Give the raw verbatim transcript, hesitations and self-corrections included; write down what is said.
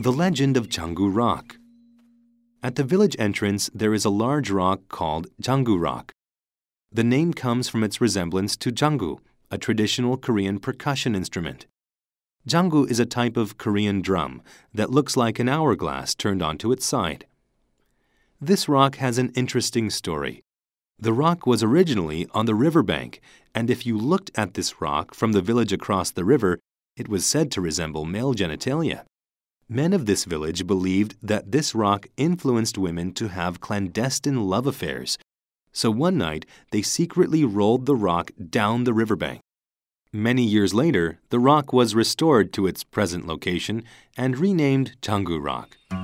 The legend of Janggu Rock. At the village entrance, there is a large rock called Janggu Rock. The name comes from its resemblance to janggu, a traditional Korean percussion instrument. Janggu is a type of Korean drum that looks like an hourglass turned onto its side. This rock has an interesting story. The rock was originally on the riverbank, and if you looked at this rock from the village across the river, it was said to resemble male genitalia. Men of this village believed that this rock influenced women to have clandestine love affairs, so one night they secretly rolled the rock down the riverbank. Many years later, the rock was restored to its present location and renamed Janggu Rock.